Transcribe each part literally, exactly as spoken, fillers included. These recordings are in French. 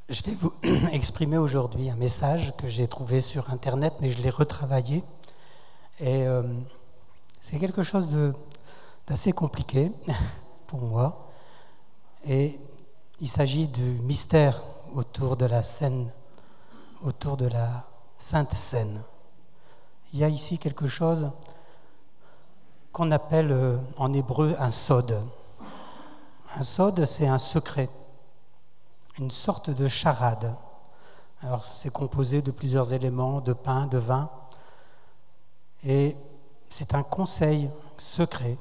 Je vais vous exprimer aujourd'hui un message que j'ai trouvé sur Internet, mais je l'ai retravaillé. Et euh, c'est quelque chose de, d'assez compliqué pour moi. Et il s'agit du mystère autour de la scène, autour de la Sainte Seine. Il y a ici quelque chose qu'on appelle euh, en hébreu un sod. Un sod, c'est un secret, une sorte de charade. Alors, c'est composé de plusieurs éléments, de pain, de vin, et c'est un conseil secret.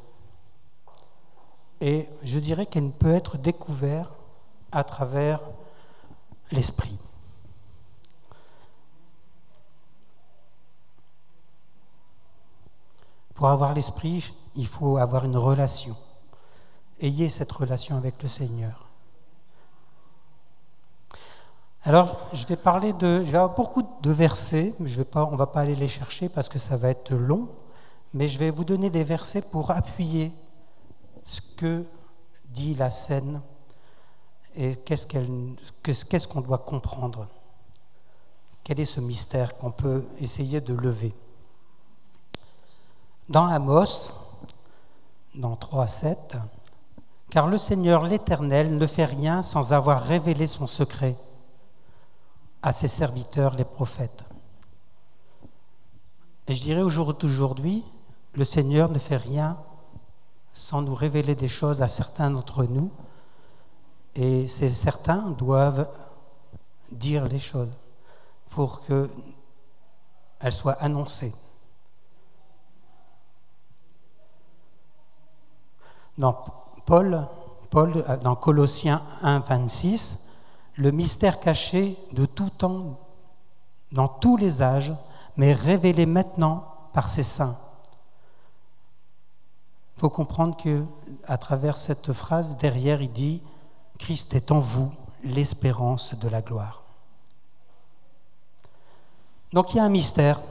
Et je dirais qu'il ne peut être découvert à travers l'esprit. Pour avoir l'esprit, il faut avoir une relation. Ayez cette relation avec le Seigneur. Alors, je vais parler de, je vais avoir beaucoup de versets, je vais pas, on ne va pas aller les chercher parce que ça va être long, mais je vais vous donner des versets pour appuyer ce que dit la scène et qu'est-ce, qu'elle, qu'est-ce qu'on doit comprendre. Quel est ce mystère qu'on peut essayer de lever? Dans Amos, dans trois sept, « Car le Seigneur l'Éternel ne fait rien sans avoir révélé son secret à ses serviteurs les prophètes. » Et je dirais aujourd'hui, le Seigneur ne fait rien sans nous révéler des choses à certains d'entre nous, et ces certains doivent dire les choses pour qu'elles soient annoncées. Dans Paul, Paul, dans Colossiens un vingt-six, le mystère caché de tout temps, dans tous les âges, mais révélé maintenant par ses saints. Il faut comprendre qu'à travers cette phrase, derrière, il dit « Christ est en vous, l'espérance de la gloire ». Donc il y a un mystère.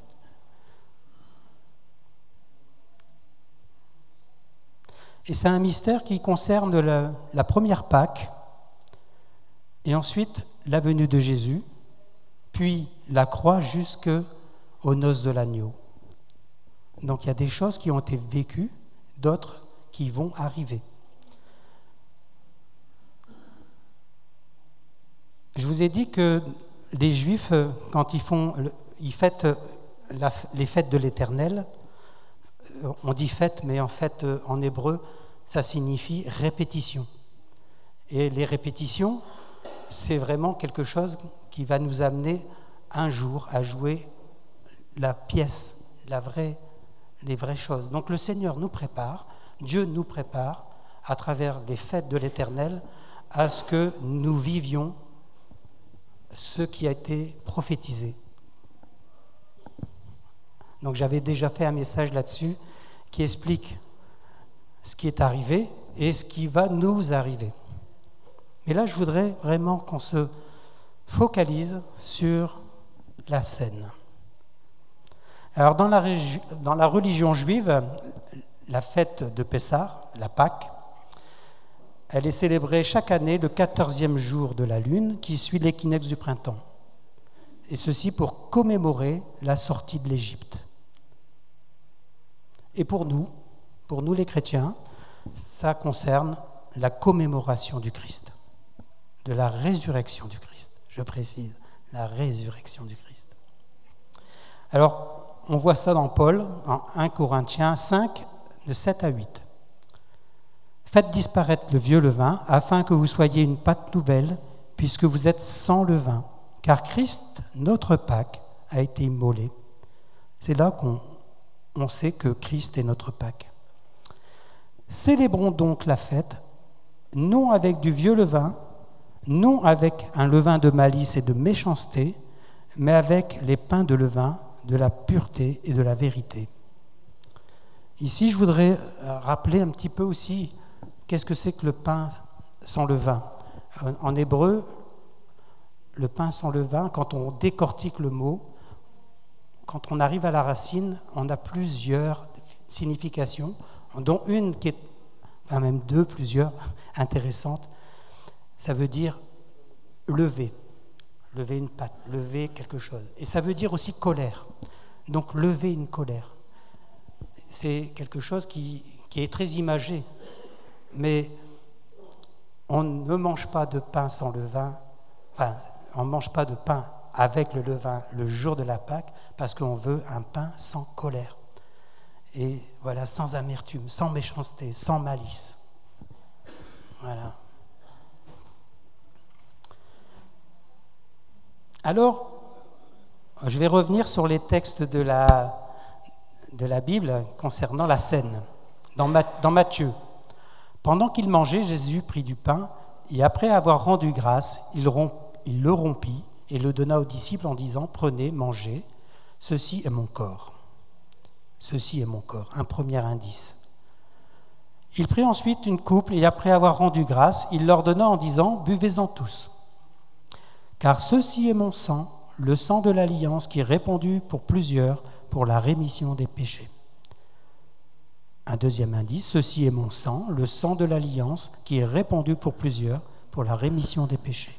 Et c'est un mystère qui concerne la, la première Pâque, et ensuite la venue de Jésus, puis la croix jusqu'aux noces de l'agneau. Donc il y a des choses qui ont été vécues, d'autres qui vont arriver. Je vous ai dit que les Juifs, quand ils font, ils fêtent la, les fêtes de l'Éternel, on dit fête, mais en fait, en hébreu, ça signifie répétition. Et les répétitions, c'est vraiment quelque chose qui va nous amener un jour à jouer la pièce, la vraie, les vraies choses. Donc le Seigneur nous prépare, Dieu nous prépare, à travers les fêtes de l'Éternel, à ce que nous vivions ce qui a été prophétisé. Donc j'avais déjà fait un message là-dessus qui explique ce qui est arrivé et ce qui va nous arriver. Mais là, je voudrais vraiment qu'on se focalise sur la scène. Alors dans la, régi- dans la religion juive, la fête de Pessah, la Pâque, elle est célébrée chaque année le quatorzième jour de la lune qui suit l'équinoxe du printemps. Et ceci pour commémorer la sortie de l'Égypte. Et pour nous, pour nous les chrétiens, ça concerne la commémoration du Christ, de la résurrection du Christ, je précise, la résurrection du Christ. Alors, on voit ça dans Paul, en premier Corinthiens cinq, de sept à huit. « Faites disparaître le vieux levain, afin que vous soyez une pâte nouvelle, puisque vous êtes sans levain, car Christ, notre Pâque, a été immolé. » C'est là qu'on on sait que Christ est notre Pâque. « Célébrons donc la fête, non avec du vieux levain, non avec un levain de malice et de méchanceté, mais avec les pains de levain, de la pureté et de la vérité. » Ici, je voudrais rappeler un petit peu aussi qu'est-ce que c'est que le pain sans levain. En hébreu, le pain sans levain, quand on décortique le mot, quand on arrive à la racine, on a plusieurs significations, dont une qui est, enfin même deux, plusieurs, intéressantes. Ça veut dire lever, lever une patte, lever quelque chose. Et ça veut dire aussi colère. Donc lever une colère. C'est quelque chose qui, qui est très imagé. Mais on ne mange pas de pain sans levain, enfin, on ne mange pas de pain avec le levain le jour de la Pâque parce qu'on veut un pain sans colère. Et voilà, sans amertume, sans méchanceté, sans malice. Voilà. Alors, je vais revenir sur les textes de la, de la Bible concernant la scène. Dans, dans Matthieu, pendant qu'il mangeait, Jésus prit du pain et après avoir rendu grâce, il, romp, il le rompit et le donna aux disciples en disant « Prenez, mangez, ceci est mon corps. » Ceci est mon corps, un premier indice. Il prit ensuite une coupe et après avoir rendu grâce, il leur donna en disant « Buvez-en tous. Car ceci est mon sang, le sang de l'alliance qui est répandu pour plusieurs pour la rémission des péchés. » Un deuxième indice, ceci est mon sang, le sang de l'alliance qui est répandu pour plusieurs pour la rémission des péchés.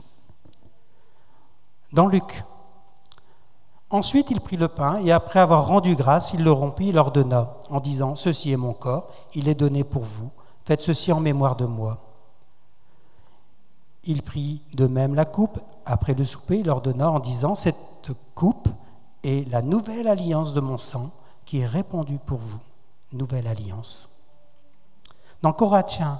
Dans Luc, ensuite il prit le pain et après avoir rendu grâce, il le rompit et leur donna en disant, ceci est mon corps, il est donné pour vous, faites ceci en mémoire de moi. Il prit de même la coupe, après le souper, il leur donna en disant, cette coupe est la nouvelle alliance de mon sang qui est répandue pour vous. Nouvelle alliance. Dans Corinthiens,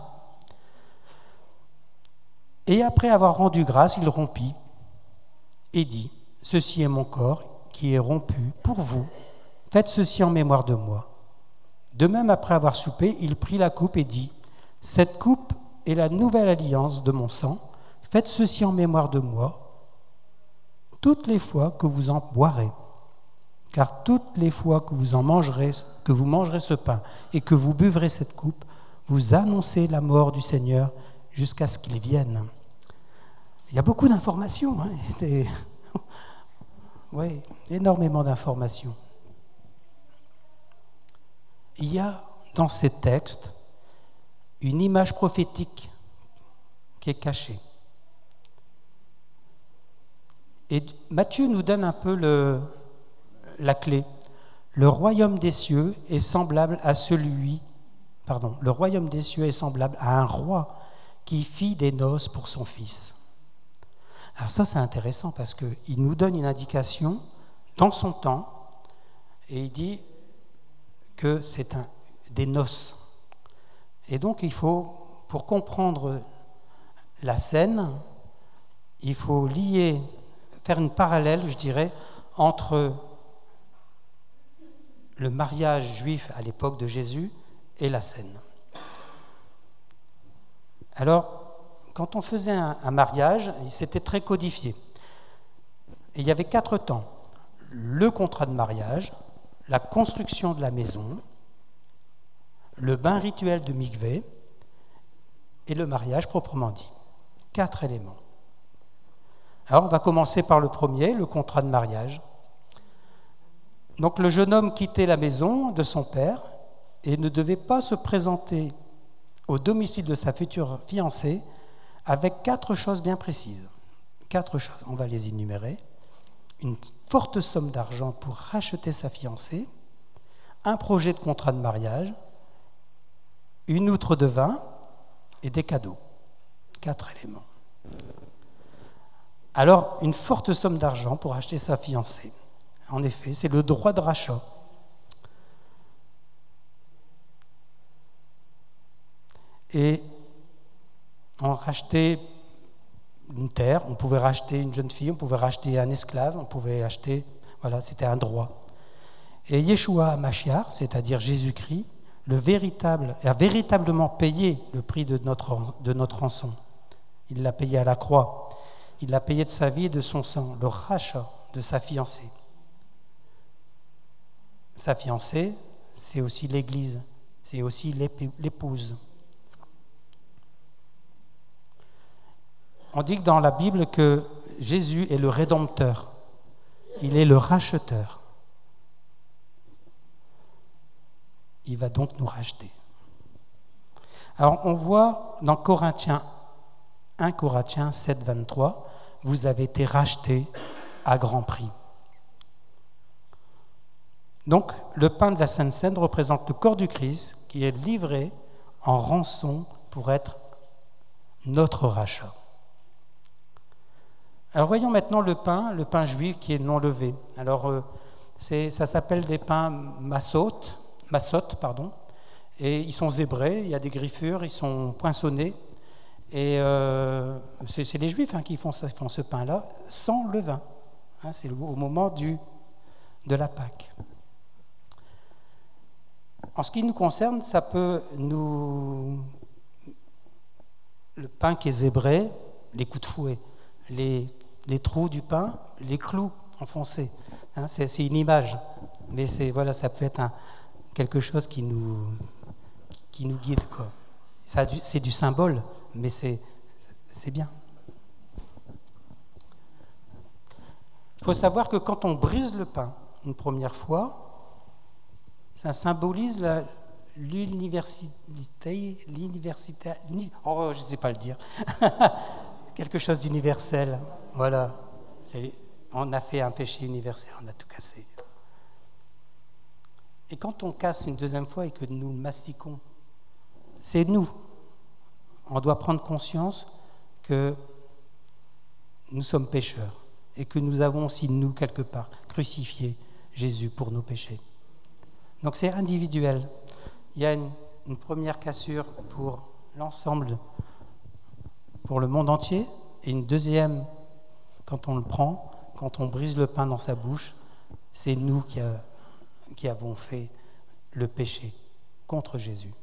et après avoir rendu grâce, il rompit et dit, ceci est mon corps qui est rompu pour vous, faites ceci en mémoire de moi. De même, après avoir soupé, il prit la coupe et dit, cette coupe est la nouvelle alliance de mon sang, faites ceci en mémoire de moi, toutes les fois que vous en boirez. Car toutes les fois que vous en mangerez, que vous mangerez ce pain et que vous buvrez cette coupe, vous annoncez la mort du Seigneur jusqu'à ce qu'il vienne. Il y a beaucoup d'informations, hein, et... oui, énormément d'informations. Il y a dans ces textes une image prophétique qui est cachée. Et Matthieu nous donne un peu le, la clé. Le royaume des cieux est semblable à celui, pardon, le royaume des cieux est semblable à un roi qui fit des noces pour son fils. Alors ça, c'est intéressant parce qu'il nous donne une indication dans son temps et il dit que c'est un, des noces. Et donc, il faut, pour comprendre la scène, il faut lier, faire une parallèle, je dirais, entre le mariage juif à l'époque de Jésus et la scène. Alors, quand on faisait un, un mariage, c'était très codifié. Et il y avait quatre temps. Le contrat de mariage, la construction de la maison, le bain rituel de mikvé et le mariage proprement dit. Quatre éléments. Alors, on va commencer par le premier, le contrat de mariage. Donc, le jeune homme quittait la maison de son père et ne devait pas se présenter au domicile de sa future fiancée avec quatre choses bien précises. Quatre choses, on va les énumérer. Une forte somme d'argent pour racheter sa fiancée, un projet de contrat de mariage, une outre de vin et des cadeaux. Quatre éléments. Alors, une forte somme d'argent pour acheter sa fiancée. En effet, c'est le droit de rachat. Et on rachetait une terre, on pouvait racheter une jeune fille, on pouvait racheter un esclave, on pouvait acheter, voilà, c'était un droit. Et Yeshua HaMashiach, c'est-à-dire Jésus-Christ, le véritable, a véritablement payé le prix de notre, de notre rançon. Il l'a payé à la croix. Il l'a payé de sa vie et de son sang, le rachat de sa fiancée. Sa fiancée, c'est aussi l'Église, c'est aussi l'épouse. On dit que dans la Bible que Jésus est le Rédempteur, il est le racheteur. Il va donc nous racheter. Alors on voit dans Corinthiens, un Corinthiens sept, vingt-trois, vous avez été rachetés à grand prix. Donc, le pain de la Sainte Seine représente le corps du Christ qui est livré en rançon pour être notre rachat. Alors, voyons maintenant le pain, le pain juif qui est non levé. Alors, euh, c'est, ça s'appelle des pains massot, massot, pardon, et ils sont zébrés, il y a des griffures, ils sont poinçonnés, et euh, c'est, c'est les Juifs hein, qui font, ça, font ce pain-là sans levain. Hein, c'est au moment du, de la Pâque. En ce qui nous concerne, ça peut nous... Le pain qui est zébré, les coups de fouet, les, les trous du pain, les clous enfoncés. Hein, c'est, c'est une image, mais c'est, voilà, ça peut être un, quelque chose qui nous, qui nous guide, quoi. Ça, c'est du symbole, mais c'est, c'est bien. Il faut savoir que quand on brise le pain une première fois, ça symbolise la, l'université, l'université, oh, je ne sais pas le dire, quelque chose d'universel. Voilà, c'est, on a fait un péché universel, on a tout cassé. Et quand on casse une deuxième fois et que nous mastiquons, c'est nous. On doit prendre conscience que nous sommes pécheurs et que nous avons aussi, nous, quelque part, crucifié Jésus pour nos péchés. Donc c'est individuel. Il y a une, une première cassure pour l'ensemble, pour le monde entier, et une deuxième, quand on le prend, quand on brise le pain dans sa bouche, c'est nous qui, a, qui avons fait le péché contre Jésus.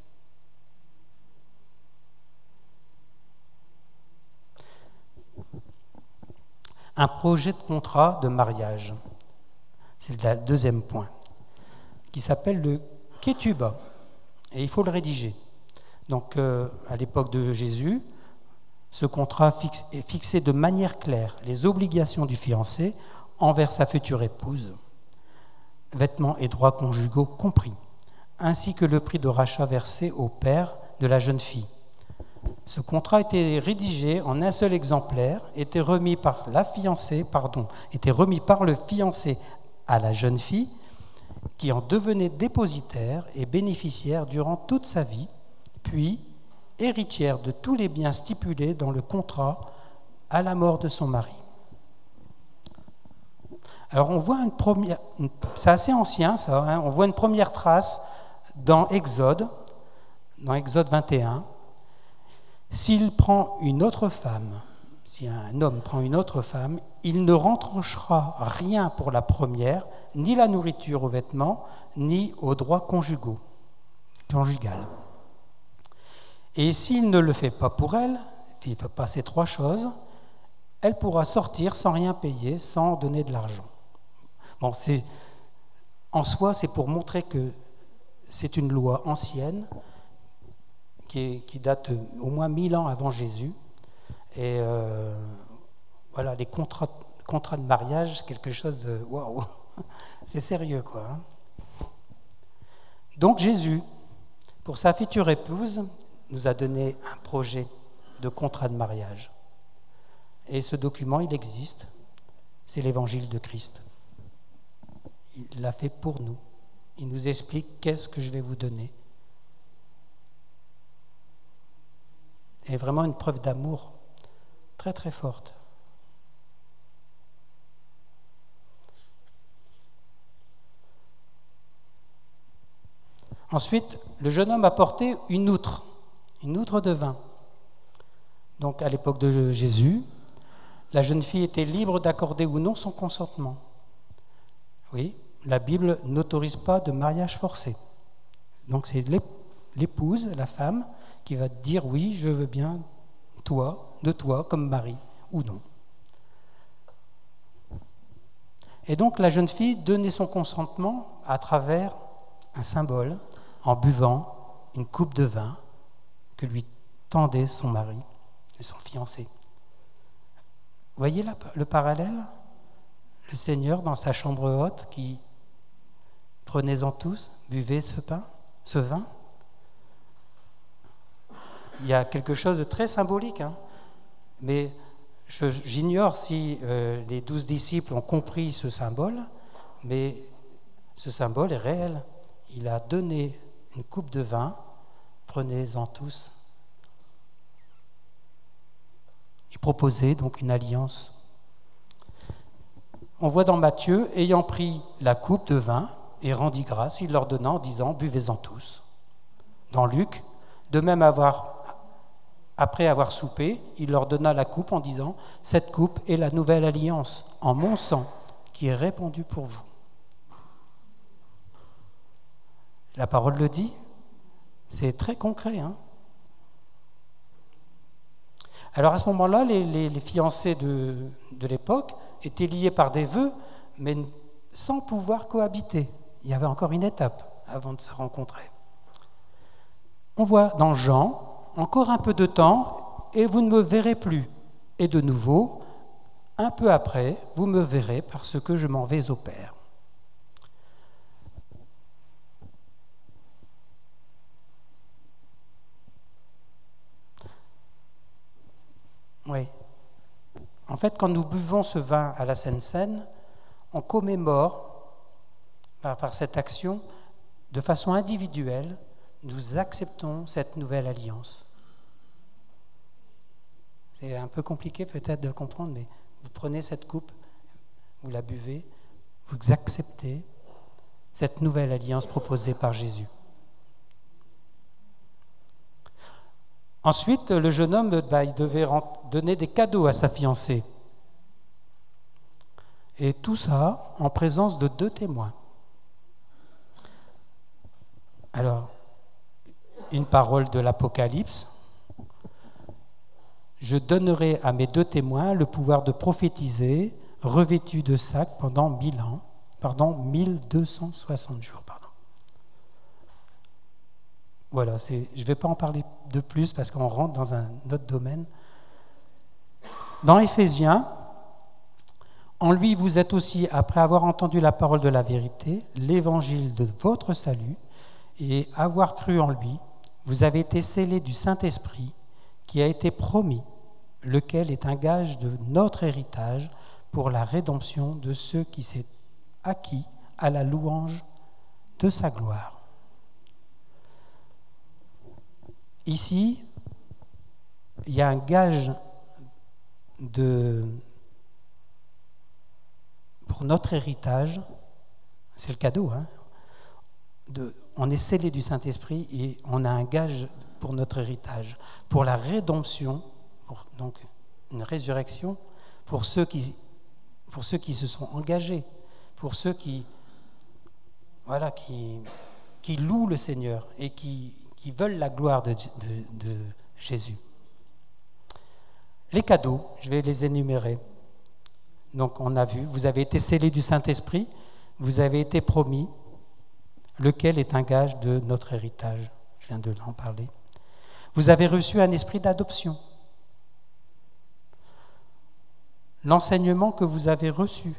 Un projet de contrat de mariage, c'est le deuxième point, qui s'appelle le Ketubah, et il faut le rédiger. Donc, euh, à l'époque de Jésus, ce contrat fixe, est fixé de manière claire les obligations du fiancé envers sa future épouse, vêtements et droits conjugaux compris, ainsi que le prix de rachat versé au père de la jeune fille. Ce contrat était rédigé en un seul exemplaire, était remis par la fiancée, pardon, était remis par le fiancé à la jeune fille, qui en devenait dépositaire et bénéficiaire durant toute sa vie, puis héritière de tous les biens stipulés dans le contrat à la mort de son mari. Alors on voit une première, une, c'est assez ancien ça, hein, on voit une première trace dans Exode, dans Exode vingt et un. S'il prend une autre femme, si un homme prend une autre femme, il ne retranchera rien pour la première, ni la nourriture aux vêtements, ni aux droits conjugaux, conjugal. Et s'il ne le fait pas pour elle, s'il ne fait pas ces trois choses, elle pourra sortir sans rien payer, sans donner de l'argent. Bon, c'est, en soi, c'est pour montrer que c'est une loi ancienne qui, est, qui date au moins mille ans avant Jésus. Et euh, voilà, les contrats, contrats de mariage, c'est quelque chose de waouh, c'est sérieux, quoi. Hein. Donc Jésus, pour sa future épouse, nous a donné un projet de contrat de mariage. Et ce document, il existe, c'est l'évangile de Christ. Il l'a fait pour nous. Il nous explique qu'est-ce que je vais vous donner. Et vraiment une preuve d'amour très très forte. Ensuite, le jeune homme a porté une outre, une outre de vin. Donc à l'époque de Jésus, la jeune fille était libre d'accorder ou non son consentement. Oui, la Bible n'autorise pas de mariage forcé. Donc c'est l'épouse, la femme, qui va dire oui, je veux bien toi, de toi comme mari, ou non. Et donc la jeune fille donnait son consentement à travers un symbole, en buvant une coupe de vin que lui tendait son mari et son fiancé. Voyez là, le parallèle ? Le Seigneur dans sa chambre haute qui, prenez-en tous, buvez ce pain, ce vin. Il y a quelque chose de très symbolique, hein, mais Je, j'ignore si euh, les douze disciples ont compris ce symbole, mais ce symbole est réel. Il a donné une coupe de vin, prenez-en tous. Il proposait donc une alliance. On voit dans Matthieu, ayant pris la coupe de vin et rendit grâce, il leur donna en disant, buvez-en tous. Dans Luc, de même avoir, après avoir soupé, il leur donna la coupe en disant, cette coupe est la nouvelle alliance en mon sang qui est répandue pour vous. La parole le dit, c'est très concret. Hein. Alors à ce moment-là, les, les, les fiancés de, de l'époque étaient liés par des vœux, mais sans pouvoir cohabiter. Il y avait encore une étape avant de se rencontrer. On voit dans Jean, encore un peu de temps, et vous ne me verrez plus. Et de nouveau, un peu après, vous me verrez parce que je m'en vais au Père. Oui. En fait, quand nous buvons ce vin à la Sainte Seine, on commémore, par, par cette action, de façon individuelle, nous acceptons cette nouvelle alliance. C'est un peu compliqué peut-être de comprendre, mais vous prenez cette coupe, vous la buvez, vous acceptez cette nouvelle alliance proposée par Jésus. Ensuite, le jeune homme bah, il devait donner des cadeaux à sa fiancée. Et tout ça en présence de deux témoins. Alors, une parole de l'Apocalypse. Je donnerai à mes deux témoins le pouvoir de prophétiser, revêtus de sacs pendant mille ans, pardon, mille deux cent soixante jours, pardon. Voilà, c'est, je ne vais pas en parler de plus parce qu'on rentre dans un autre domaine. Dans Éphésiens, en lui vous êtes aussi, après avoir entendu la parole de la vérité, l'évangile de votre salut, et avoir cru en lui, vous avez été scellés du Saint-Esprit qui a été promis, lequel est un gage de notre héritage pour la rédemption de ceux qui s'est acquis à la louange de sa gloire. Ici, il y a un gage de, pour notre héritage, c'est le cadeau, hein, de, on est scellé du Saint-Esprit et on a un gage pour notre héritage, pour la rédemption, pour, donc une résurrection, pour ceux qui, pour ceux qui se sont engagés, pour ceux qui, voilà, qui, qui louent le Seigneur et qui qui veulent la gloire de, de, de Jésus. Les cadeaux, je vais les énumérer. Donc on a vu, vous avez été scellés du Saint-Esprit, vous avez été promis, lequel est un gage de notre héritage. Je viens de l'en parler. Vous avez reçu un esprit d'adoption. L'enseignement que vous avez reçu.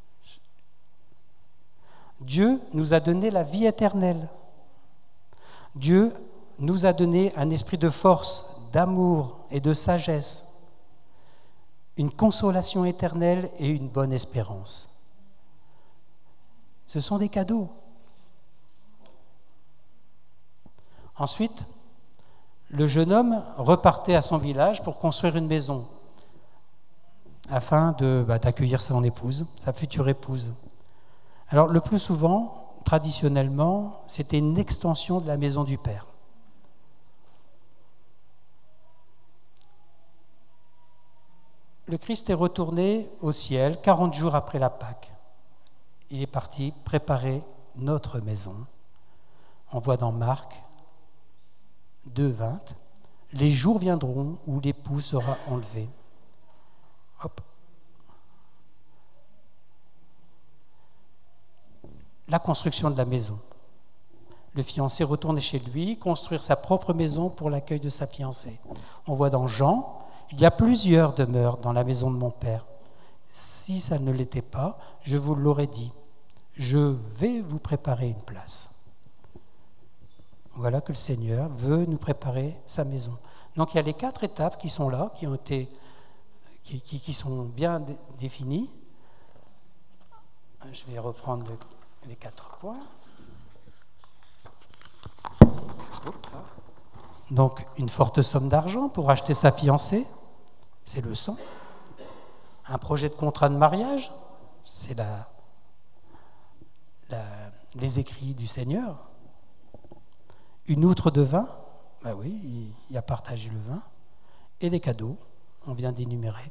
Dieu nous a donné la vie éternelle. Dieu nous a donné un esprit de force, d'amour et de sagesse, une consolation éternelle et une bonne espérance. Ce sont des cadeaux. Ensuite, le jeune homme repartait à son village pour construire une maison afin de, bah, d'accueillir son épouse, sa future épouse. Alors, le plus souvent, traditionnellement, c'était une extension de la maison du Père. Le Christ est retourné au ciel quarante jours après la Pâque. Il est parti préparer notre maison. On voit dans Marc deux, vingt, « Les jours viendront où l'époux sera enlevé. » Hop. La construction de la maison. Le fiancé retourne chez lui, construire sa propre maison pour l'accueil de sa fiancée. On voit dans Jean, il y a plusieurs demeures dans la maison de mon Père. Si ça ne l'était pas, je vous l'aurais dit. Je vais vous préparer une place. Voilà que le Seigneur veut nous préparer sa maison. Donc il y a les quatre étapes qui sont là, qui ont été, qui, qui, qui sont bien dé, définis. Je vais reprendre le, les quatre points. Donc, une forte somme d'argent pour acheter sa fiancée, c'est le sang. Un projet de contrat de mariage, c'est la, la, les écrits du Seigneur. Une outre de vin, ben oui, il y a partagé le vin. Et les cadeaux, on vient d'énumérer.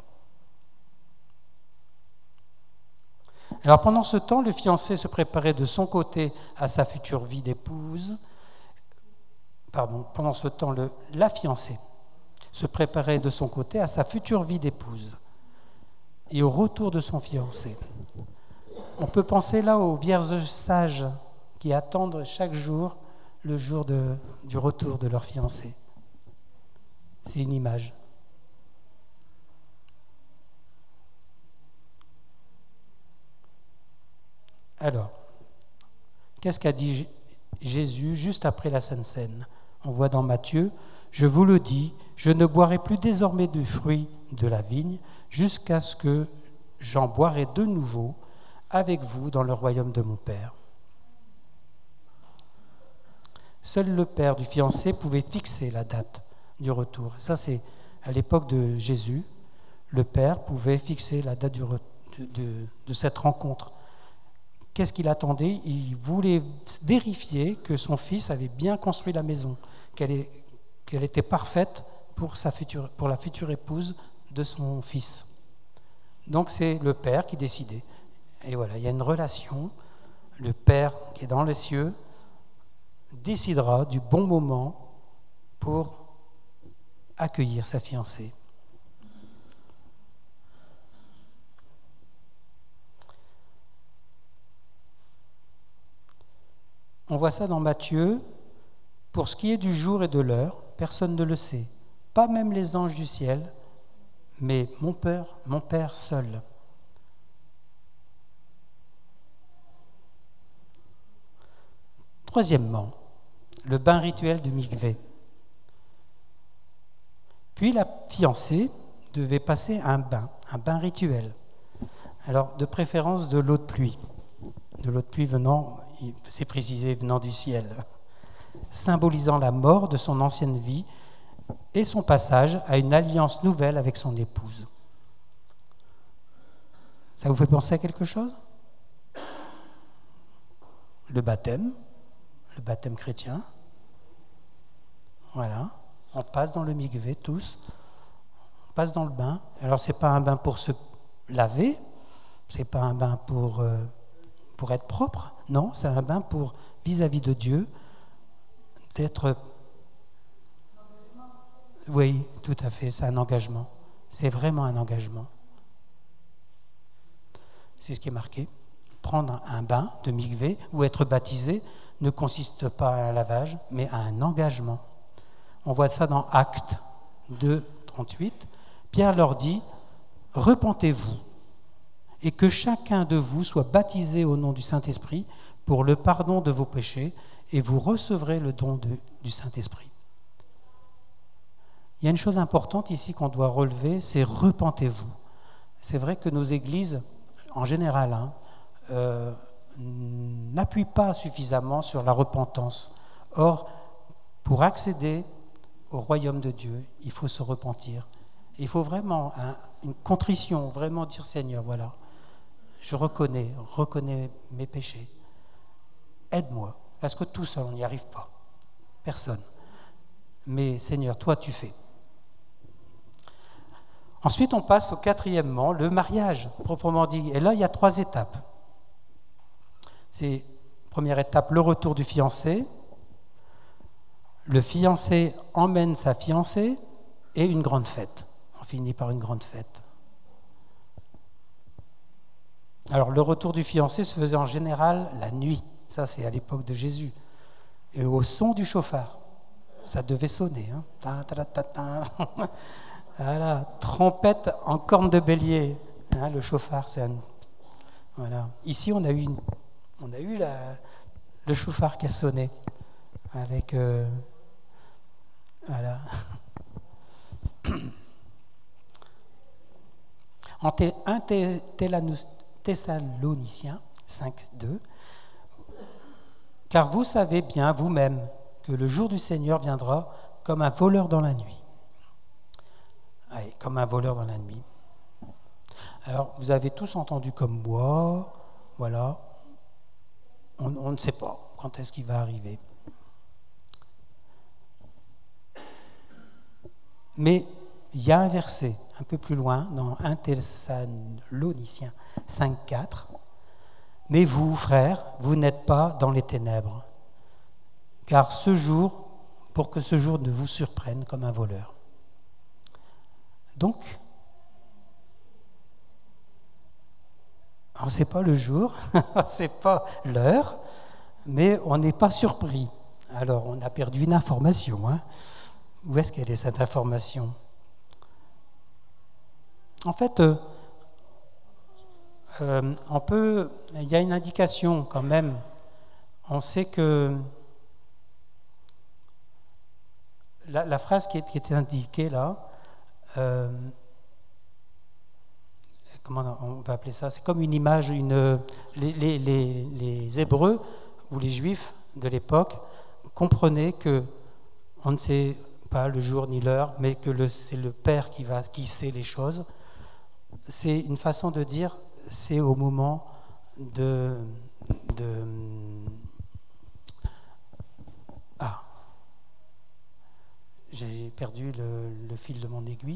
Alors pendant ce temps, le fiancé se préparait de son côté à sa future vie d'épouse. Pardon, pendant ce temps, le, la fiancée se préparait de son côté à sa future vie d'épouse et au retour de son fiancé. On peut penser là aux vierges sages qui attendent chaque jour le jour de, du retour de leur fiancé. C'est une image. Alors, qu'est-ce qu'a dit Jésus juste après la Sainte Seine? On voit dans Matthieu, « Je vous le dis, je ne boirai plus désormais du fruit de la vigne jusqu'à ce que j'en boirai de nouveau avec vous dans le royaume de mon Père. » Seul le père du fiancé pouvait fixer la date du retour. Ça, c'est à l'époque de Jésus. Le père pouvait fixer la date du re... de, de, de cette rencontre. Qu'est-ce qu'il attendait? Il voulait vérifier que son fils avait bien construit la maison, qu'elle, est, qu'elle était parfaite pour, sa future, pour la future épouse de son fils. Donc c'est le père qui décidait. Et voilà, il y a une relation. Le père qui est dans les cieux décidera du bon moment pour accueillir sa fiancée. On voit ça dans Matthieu. Pour ce qui est du jour et de l'heure, personne ne le sait, pas même les anges du ciel, mais mon Père, mon Père seul. Troisièmement, le bain rituel du mikvé. Puis la fiancée devait passer un bain, un bain rituel. Alors, de préférence de l'eau de pluie. De l'eau de pluie venant, c'est précisé, venant du ciel, symbolisant la mort de son ancienne vie et son passage à une alliance nouvelle avec son épouse. Ça vous fait penser à quelque chose? Le baptême, le baptême chrétien. Voilà, on passe dans le mikvé tous, on passe dans le bain. Alors c'est pas un bain pour se laver, c'est pas un bain pour euh, pour être propre, non, c'est un bain pour vis-à-vis de Dieu, d'être. Oui, tout à fait, c'est un engagement. C'est vraiment un engagement. C'est ce qui est marqué. Prendre un bain de mikvé ou être baptisé ne consiste pas à un lavage, mais à un engagement. On voit ça dans Actes deux, trente-huit. Pierre leur dit « Repentez-vous et que chacun de vous soit baptisé au nom du Saint-Esprit pour le pardon de vos péchés et vous recevrez le don de, du Saint-Esprit. » Il y a une chose importante ici qu'on doit relever, c'est « repentez-vous ». C'est vrai que nos églises, en général, hein, euh, n'appuient pas suffisamment sur la repentance. Or, pour accéder au royaume de Dieu, il faut se repentir. Il faut vraiment hein, une contrition, vraiment dire « Seigneur, voilà, je reconnais, reconnais mes péchés. Aide-moi, parce que tout seul, on n'y arrive pas. Personne. Mais Seigneur, toi, tu fais. » Ensuite, on passe au quatrièmement, le mariage, proprement dit. Et là, il y a trois étapes. C'est, première étape, le retour du fiancé. Le fiancé emmène sa fiancée et une grande fête. On finit par une grande fête. Alors, le retour du fiancé se faisait en général la nuit. Ça, c'est à l'époque de Jésus. Et au son du chauffard. Ça devait sonner. Hein. Ta, ta, ta, ta. Voilà, trompette en corne de bélier. Hein, le chauffard, c'est un... Voilà. Ici, on a eu, une... on a eu la... le chauffard qui a sonné. Avec... Euh... Voilà. En un Thessaloniciens cinq, deux, car vous savez bien vous-même que le jour du Seigneur viendra comme un voleur dans la nuit. Allez, comme un voleur dans la nuit. Alors, vous avez tous entendu comme moi, voilà, on, on ne sait pas quand est-ce qu'il va arriver. Mais il y a un verset un peu plus loin, dans un Thessaloniciens cinq, quatre. Mais vous, frères, vous n'êtes pas dans les ténèbres, car ce jour, pour que ce jour ne vous surprenne comme un voleur. Donc, on ne sait pas le jour, on ne sait pas l'heure, mais on n'est pas surpris. Alors, on a perdu une information. Hein. Où est-ce qu'elle est, cette information ? En fait, euh, euh, on peut, il y a une indication quand même. On sait que la, la phrase qui, est, qui était indiquée là, euh, comment on peut appeler ça ? C'est comme une image, une, les, les, les, les Hébreux ou les Juifs de l'époque comprenaient que on ne sait pas le jour ni l'heure, mais que le, c'est le Père qui, va, qui sait les choses. C'est une façon de dire, c'est au moment de... de ah, j'ai perdu le, le fil de mon aiguille.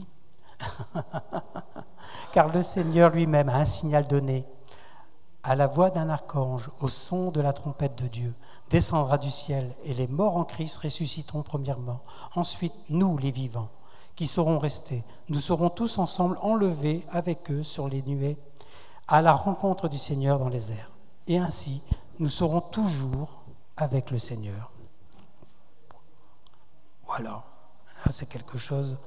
Car le Seigneur lui-même a un signal donné. À la voix d'un archange, au son de la trompette de Dieu, descendra du ciel, et les morts en Christ ressusciteront premièrement. Ensuite, nous, les vivants, qui serons restés, nous serons tous ensemble enlevés avec eux sur les nuées, à la rencontre du Seigneur dans les airs. Et ainsi, nous serons toujours avec le Seigneur. Voilà, c'est quelque chose.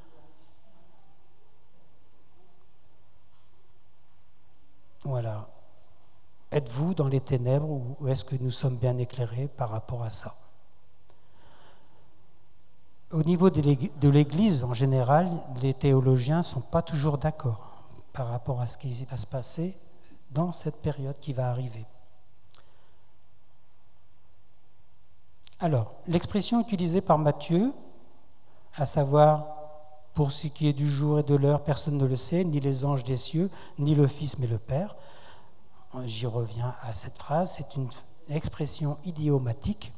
Voilà. Êtes-vous dans les ténèbres ou est-ce que nous sommes bien éclairés par rapport à ça ? Au niveau de l'Église, en général, les théologiens ne sont pas toujours d'accord par rapport à ce qui va se passer dans cette période qui va arriver. Alors, l'expression utilisée par Matthieu, à savoir « pour ce qui est du jour et de l'heure, personne ne le sait, ni les anges des cieux, ni le Fils, mais le Père », j'y reviens à cette phrase, c'est une expression idiomatique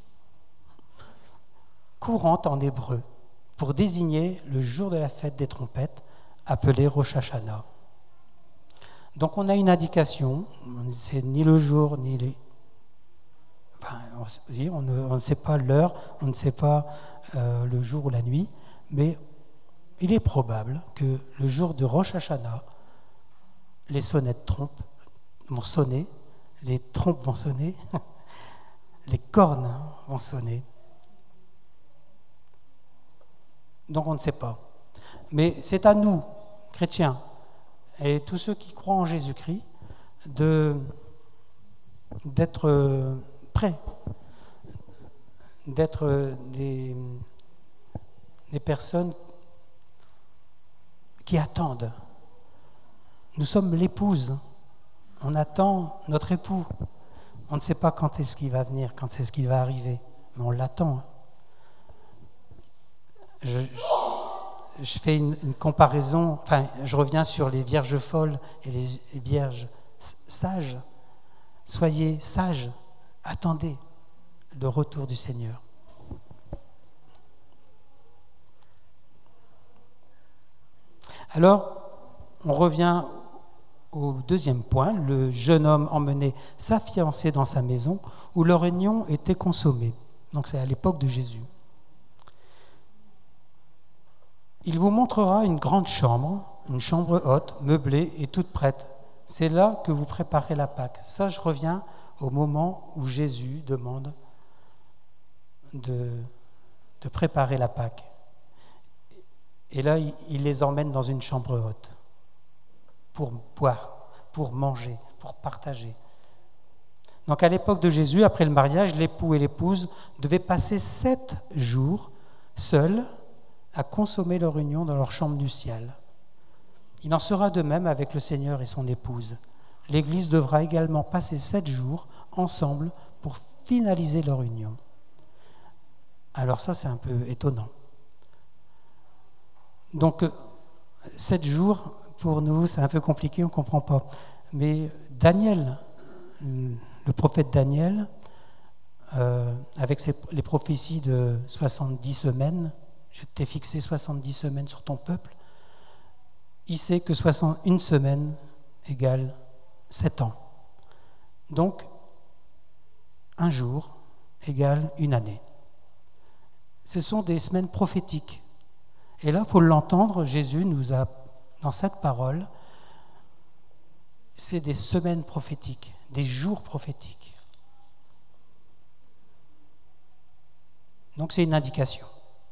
courante en hébreu pour désigner le jour de la fête des trompettes appelé Rosh Hashanah. Donc on a une indication, c'est ni le jour ni les... Enfin, on, on, ne, on ne sait pas l'heure, on ne sait pas euh, le jour ou la nuit, mais il est probable que le jour de Rosh Hashanah, les sonnettes trompes vont sonner, les trompes vont sonner, les cornes vont sonner. Donc on ne sait pas. Mais c'est à nous, chrétiens, et tous ceux qui croient en Jésus-Christ, de, d'être prêts, d'être des, des personnes qui attendent. Nous sommes l'épouse. On attend notre époux. On ne sait pas quand est-ce qu'il va venir, quand est-ce qu'il va arriver, mais on l'attend. Je, je fais une, une comparaison, enfin, je reviens sur les vierges folles et les vierges sages. Soyez sages, attendez le retour du Seigneur. Alors, on revient au deuxième point, le jeune homme emmenait sa fiancée dans sa maison où leur union était consommée. Donc c'est à l'époque de Jésus. Il vous montrera une grande chambre, une chambre haute, meublée et toute prête. C'est là que vous préparez la Pâque. Ça, je reviens au moment où Jésus demande de, de préparer la Pâque. Et là, il les emmène dans une chambre haute pour boire, pour manger, pour partager. Donc à l'époque de Jésus, après le mariage, l'époux et l'épouse devaient passer sept jours seuls à consommer leur union dans leur chambre nuptiale. Il en sera de même avec le Seigneur et son épouse. L'Église devra également passer sept jours ensemble pour finaliser leur union. Alors ça, c'est un peu étonnant. Donc, sept jours, pour nous, c'est un peu compliqué, on ne comprend pas. Mais Daniel, le prophète Daniel, euh, avec ses, les prophéties de soixante-dix semaines, je t'ai fixé soixante-dix semaines sur ton peuple, il sait que soixante, une semaine égale sept ans. Donc, un jour égale une année. Ce sont des semaines prophétiques. Et là, il faut l'entendre, Jésus nous a, dans cette parole, c'est des semaines prophétiques, des jours prophétiques. Donc c'est une indication.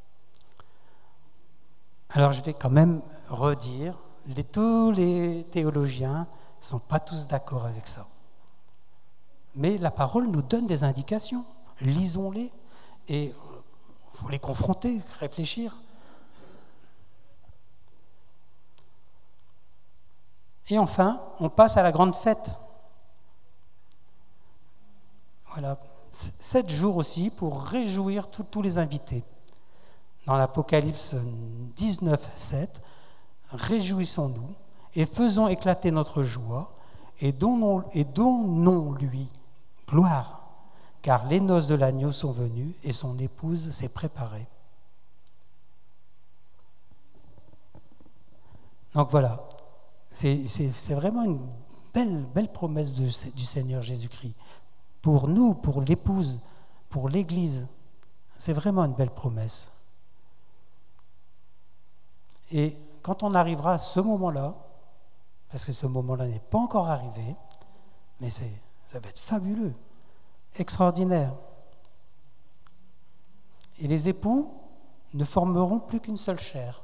Alors je vais quand même redire, les, tous les théologiens ne sont pas tous d'accord avec ça. Mais la parole nous donne des indications, lisons-les, et il faut les confronter, réfléchir. Et enfin, on passe à la grande fête. Voilà, sept jours aussi pour réjouir tous, tous les invités. Dans l'Apocalypse dix-neuf, sept, réjouissons-nous et faisons éclater notre joie et donnons, et donnons-lui gloire, car les noces de l'agneau sont venues et son épouse s'est préparée. Donc voilà. C'est, c'est, c'est vraiment une belle, belle promesse de, du Seigneur Jésus-Christ. Pour nous, pour l'épouse, pour l'Église, c'est vraiment une belle promesse. Et quand on arrivera à ce moment-là, parce que ce moment-là n'est pas encore arrivé, mais c'est, ça va être fabuleux, extraordinaire. Et les époux ne formeront plus qu'une seule chair.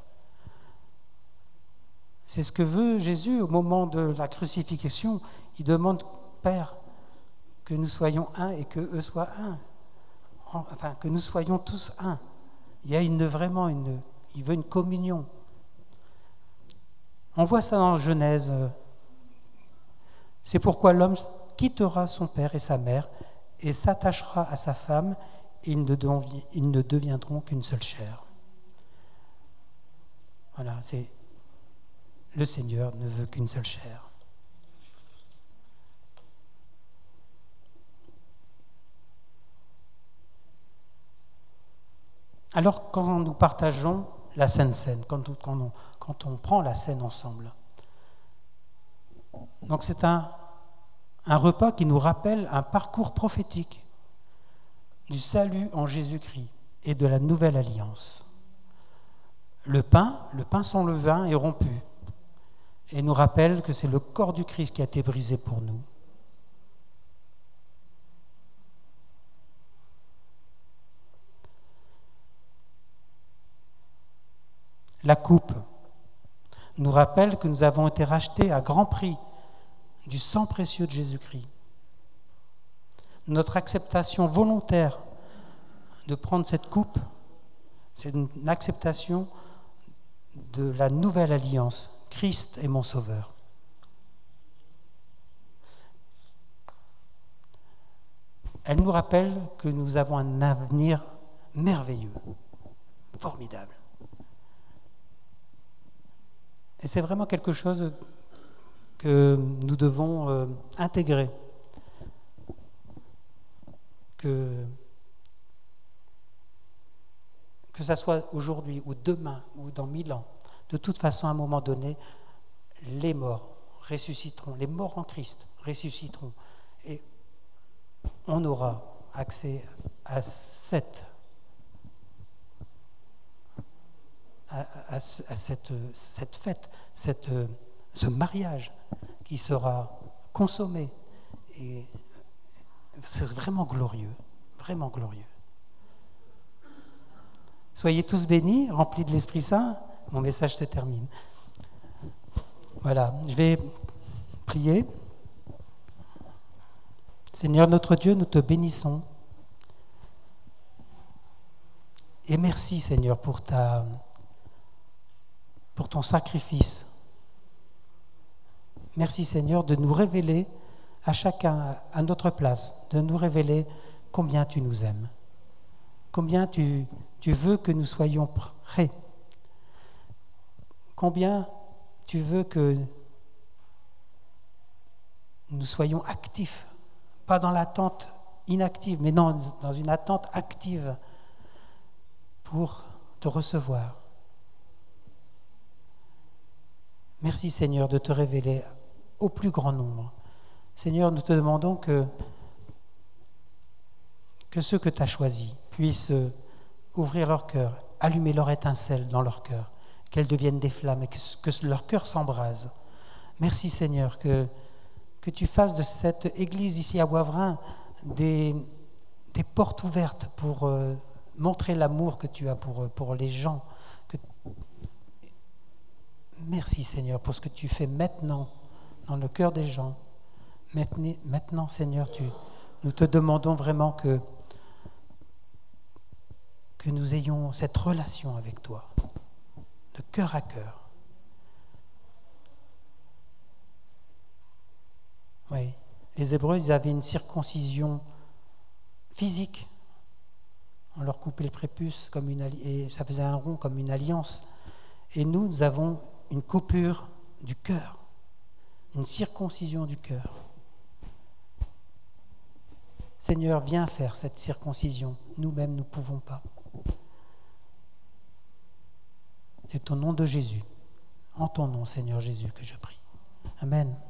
C'est ce que veut Jésus au moment de la crucifixion. Il demande, Père, que nous soyons un et que eux soient un. Enfin, que nous soyons tous un. Il y a une, vraiment une... Il veut une communion. On voit ça dans Genèse. C'est pourquoi l'homme quittera son père et sa mère et s'attachera à sa femme et ils ne, devi... ils ne deviendront qu'une seule chair. Voilà, c'est... Le Seigneur ne veut qu'une seule chair. Alors, quand nous partageons la Sainte Seine, quand, quand, on, quand on prend la Seine ensemble, donc c'est un, un repas qui nous rappelle un parcours prophétique du salut en Jésus-Christ et de la nouvelle alliance. Le pain, le pain sans levain est rompu. Et nous rappelle que c'est le corps du Christ qui a été brisé pour nous. La coupe nous rappelle que nous avons été rachetés à grand prix du sang précieux de Jésus-Christ. Notre acceptation volontaire de prendre cette coupe, c'est une acceptation de la nouvelle alliance. Christ est mon sauveur. Elle nous rappelle que nous avons un avenir merveilleux, formidable. Et c'est vraiment quelque chose que nous devons euh, intégrer. Que, que ça soit aujourd'hui ou demain ou dans mille ans, de toute façon, à un moment donné, les morts ressusciteront, les morts en Christ ressusciteront. Et on aura accès à cette, à, à, à cette, cette fête, cette, ce mariage qui sera consommé. Et c'est vraiment glorieux, vraiment glorieux. Soyez tous bénis, remplis de l'Esprit Saint. Mon message se termine. Voilà, je vais prier. Seigneur notre Dieu, nous te bénissons. Et merci Seigneur pour, ta, pour ton sacrifice. Merci Seigneur de nous révéler à chacun à notre place, de nous révéler combien tu nous aimes, combien tu, tu veux que nous soyons prêts, combien tu veux que nous soyons actifs, pas dans l'attente inactive, mais dans, dans une attente active pour te recevoir. Merci Seigneur de te révéler au plus grand nombre. Seigneur, nous te demandons que, que ceux que tu as choisis puissent ouvrir leur cœur, allumer leur étincelle dans leur cœur, qu'elles deviennent des flammes et que, que leur cœur s'embrase. Merci Seigneur que, que tu fasses de cette église ici à Wavrin des, des portes ouvertes pour euh, montrer l'amour que tu as pour, pour les gens. Que... Merci Seigneur pour ce que tu fais maintenant dans le cœur des gens. Maintenant, Seigneur, tu, nous te demandons vraiment que, que nous ayons cette relation avec toi, de cœur à cœur. Oui, les Hébreux, ils avaient une circoncision physique. On leur coupait le prépuce comme une, et ça faisait un rond comme une alliance. Et nous, nous avons une coupure du cœur, une circoncision du cœur. Seigneur, viens faire cette circoncision. Nous-mêmes, nous ne pouvons pas. C'est au nom de Jésus, en ton nom, Seigneur Jésus, que je prie. Amen.